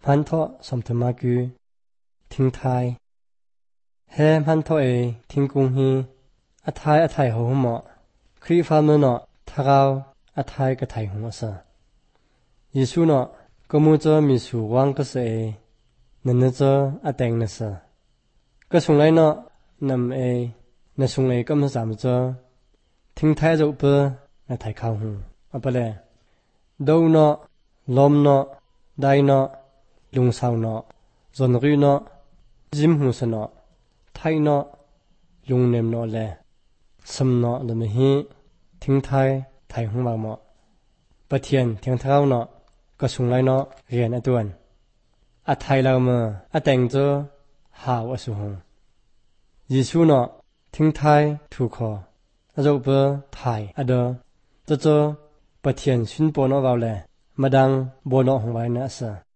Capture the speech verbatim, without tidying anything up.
han tho som thama gu thing thai hem han tho e thing kung hi a thai a thai ho mo khri fa me no thagao a thai ka thai hu sa Yesu no ko mu cho mi su wang ka se nan na cho a teng na sa ka sung lai no nam e na sung e kam sa ma cho thing thai zo pe na thai khao hu a pa le do no lom no dai no lung sao no zon ri no jim hu sa no thai no lung nem no le sam no le me hi thing thai thai hu ma mo pa thian thiang thao no ka sung lai no rian a tuan a thai lao ma a teng cho hao a su hong Yesu no thing thai thu kho a zo pe thai a de cho cho pa thian sun po no vào le madang bo no hong vai na sa